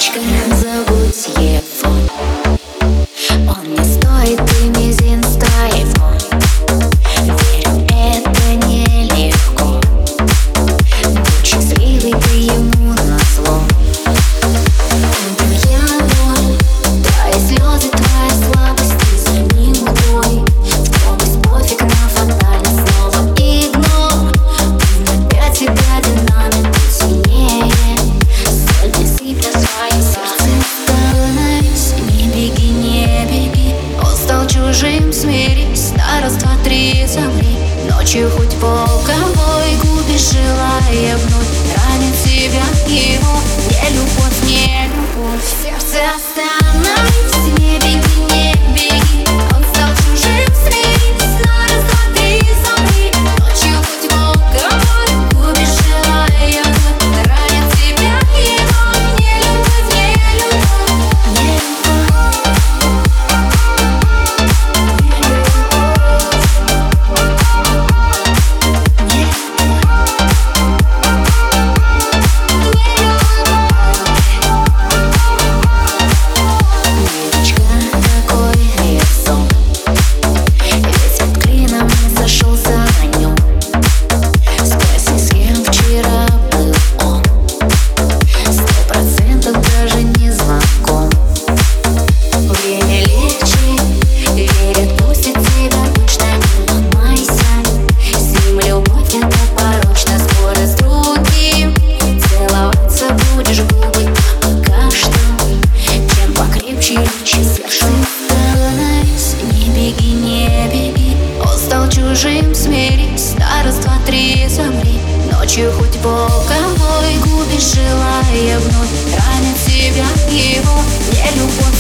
Девочка, забудь его. Он не стоит и мизинца твоего. Верю, это нелегко. Будь счастливый ты ему назло. Твоя боль, твои слезы, твоя слабость, ты за ним уйдой. В том пофиг на фатальность, снова игнор. Он опять себя динамит сильнее. Соль сыпля свое сердце. Становись, не беги, не беги. Он стал чужим, смирись. На раз, два, три, замри. Ночью хоть полковой губишь, желая вновь ранит себя его. Не любовь, не любовь. Сердце остановись, не беги, не беги. Он стал чужим, смирись. На раз, два, три, замри. Ночью хоть полковой губишь, желая вновь ранит себя его. Не любовь, не любовь, не любовь. Становись, не беги, не беги. Он стал чужим, смирись. На раз, два, три, замри. Ночью хоть полковой губишь, желая вновь ранит себя его. Не любовь.